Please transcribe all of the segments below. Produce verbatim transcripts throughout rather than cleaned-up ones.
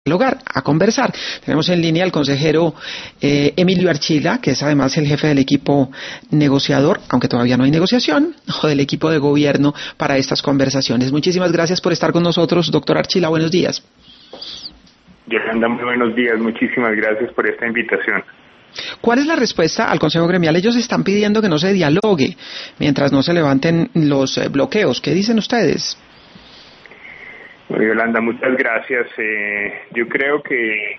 dialogar, a conversar. Tenemos en línea al consejero eh, Emilio Archila, que es además el jefe del equipo negociador, aunque todavía no hay negociación, o del equipo de gobierno para estas conversaciones. Muchísimas gracias por estar con nosotros, doctor Archila. Buenos días. Yolanda, muy buenos días. Muchísimas gracias por esta invitación. ¿Cuál es la respuesta al Consejo Gremial? Ellos están pidiendo que no se dialogue mientras no se levanten los eh, bloqueos. ¿Qué dicen ustedes? Bueno, Yolanda, muchas gracias. Eh, yo creo que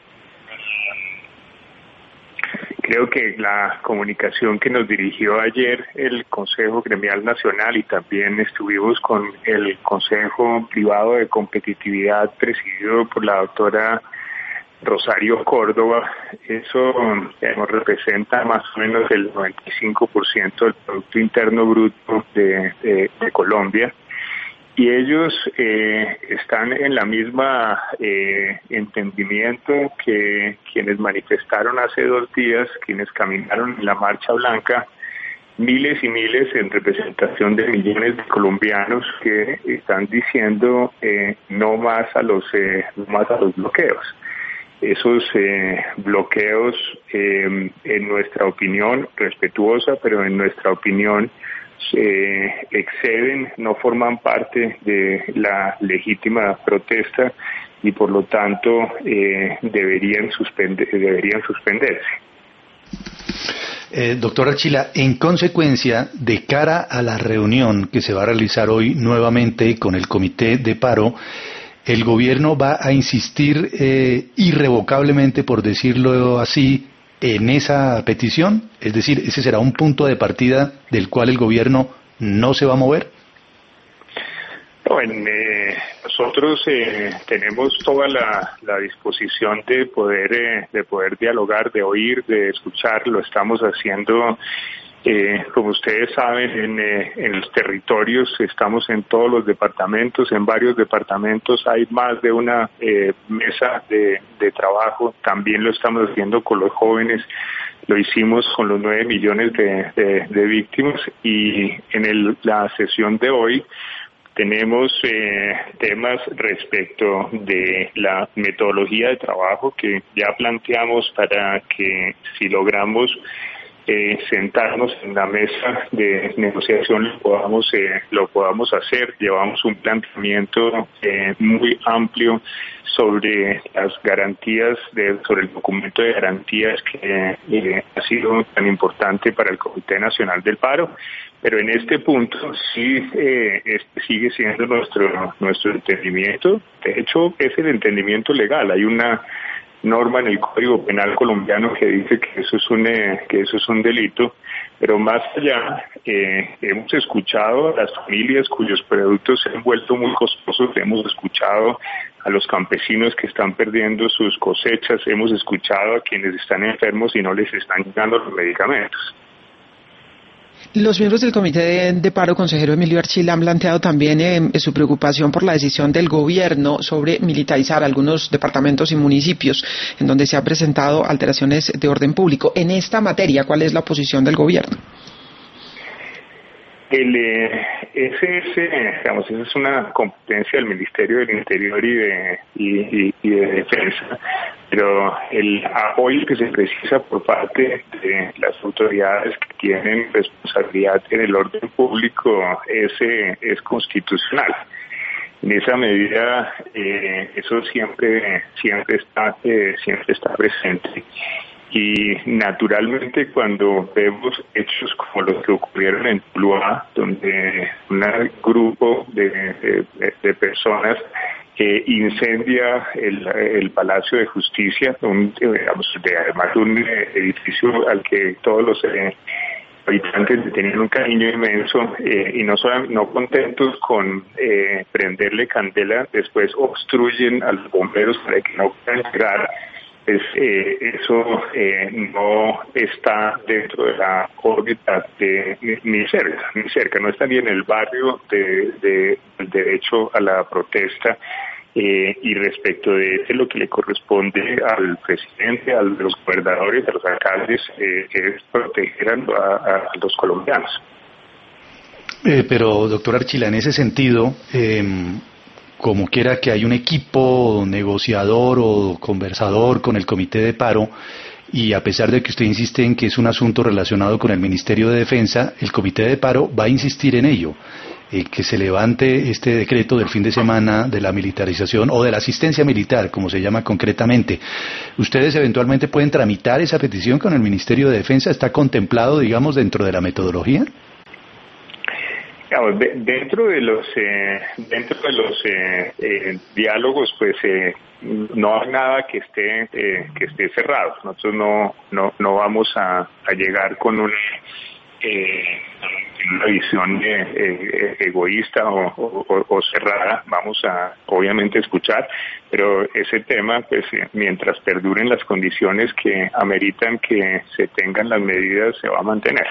creo que la comunicación que nos dirigió ayer el Consejo Gremial Nacional, y también estuvimos con el Consejo Privado de Competitividad presidido por la doctora Rosario Córdoba, eso digamos, representa más o menos el noventa y cinco por ciento del Producto Interno Bruto de, de, de Colombia, y ellos eh, están en la misma eh, entendimiento que quienes manifestaron hace dos días, quienes caminaron en la Marcha Blanca, miles y miles en representación de millones de colombianos que están diciendo eh, no más a los eh, no más a los bloqueos. Esos eh, bloqueos, eh, en nuestra opinión, respetuosa, pero en nuestra opinión, eh, exceden, no forman parte de la legítima protesta y por lo tanto eh, deberían, suspender, deberían suspenderse. Eh, doctor Archila, en consecuencia, de cara a la reunión que se va a realizar hoy nuevamente con el Comité de Paro, ¿el gobierno va a insistir eh, irrevocablemente, por decirlo así, en esa petición? Es decir, ¿ese será un punto de partida del cual el gobierno no se va a mover? Bueno, eh, nosotros eh, tenemos toda la, la disposición de poder eh, de poder dialogar, de oír, de escuchar. Lo estamos haciendo. Eh, como ustedes saben, en, eh, en los territorios estamos en todos los departamentos, en varios departamentos hay más de una eh, mesa de, de trabajo. También lo estamos haciendo con los jóvenes, lo hicimos con los nueve millones de, de, de víctimas, y en el, la sesión de hoy tenemos eh, temas respecto de la metodología de trabajo que ya planteamos para que, si logramos Eh, sentarnos en la mesa de negociación, lo podamos eh, lo podamos hacer. Llevamos un planteamiento eh, muy amplio sobre las garantías, de, sobre el documento de garantías que eh, ha sido tan importante para el Comité Nacional del Paro, pero en este punto sí eh, este sigue siendo nuestro nuestro entendimiento. De hecho, es el entendimiento legal. Hay una norma en el Código Penal colombiano que dice que eso es un eh, que eso es un delito, pero más allá eh, hemos escuchado a las familias cuyos productos se han vuelto muy costosos, hemos escuchado a los campesinos que están perdiendo sus cosechas, hemos escuchado a quienes están enfermos y no les están llegando los medicamentos. Los miembros del Comité de, de Paro, consejero Emilio Archila, han planteado también eh, su preocupación por la decisión del gobierno sobre militarizar algunos departamentos y municipios en donde se han presentado alteraciones de orden público. En esta materia, ¿cuál es la posición del gobierno? El, eh, ese es, eh, digamos, esa es una competencia del Ministerio del Interior y de, y, y, y de Defensa, pero el apoyo que se precisa por parte de las autoridades que tienen responsabilidad en el orden público es, eh, es constitucional. En esa medida, eh, eso siempre, siempre está, eh, siempre está presente. Y naturalmente cuando vemos hechos como los que ocurrieron en Tuluá, donde un grupo de, de, de personas eh, incendia el, el Palacio de Justicia, un, digamos, de, además un edificio al que todos los eh, habitantes tenían un cariño inmenso, eh, y no solamente no contentos con eh, prenderle candela, después obstruyen a los bomberos para que no puedan llegar. Pues, eh, eso eh, no está dentro de la órbita de ni, ni cerca, ni cerca, no está ni en el barrio de, de, del derecho a la protesta, eh, y respecto de eso, lo que le corresponde al presidente, a los gobernadores, a los alcaldes, eh, es proteger a, a, a los colombianos. Eh, pero, doctor Archila, en ese sentido, eh, como quiera que hay un equipo negociador o conversador con el Comité de Paro, y a pesar de que usted insiste en que es un asunto relacionado con el Ministerio de Defensa, el Comité de Paro va a insistir en ello, eh, que se levante este decreto del fin de semana de la militarización o de la asistencia militar, como se llama concretamente. ¿Ustedes eventualmente pueden tramitar esa petición con el Ministerio de Defensa? ¿Está contemplado, digamos, dentro de la metodología? De, dentro de los eh, dentro de los eh, eh, diálogos, pues eh, no hay nada que esté eh, que esté cerrado. Nosotros no no no vamos a, a llegar con una eh, una visión eh, eh, egoísta o, o, o cerrada. Vamos a obviamente escuchar, pero ese tema, pues eh, mientras perduren las condiciones que ameritan que se tengan las medidas, se va a mantener.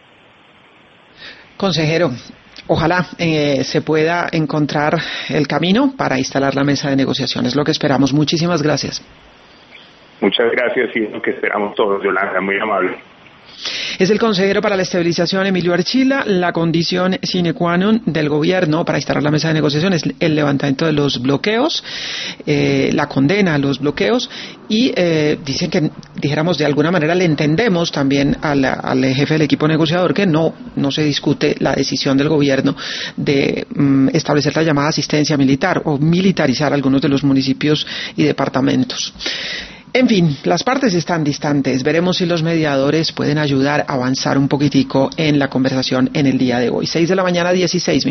Consejero, ojalá eh, se pueda encontrar el camino para instalar la mesa de negociaciones. Es lo que esperamos. Muchísimas gracias. Muchas gracias y es lo que esperamos todos, Yolanda. Muy amable. Es el consejero para la estabilización, Emilio Archila. La condición sine qua non del gobierno para instalar la mesa de negociación es el levantamiento de los bloqueos, eh, la condena a los bloqueos y eh, dicen que, dijéramos, de alguna manera le entendemos también al, al jefe del equipo negociador que no, no se discute la decisión del gobierno de um, establecer la llamada asistencia militar o militarizar algunos de los municipios y departamentos. En fin, las partes están distantes. Veremos si los mediadores pueden ayudar a avanzar un poquitico en la conversación en el día de hoy. seis de la mañana, dieciséis minutos.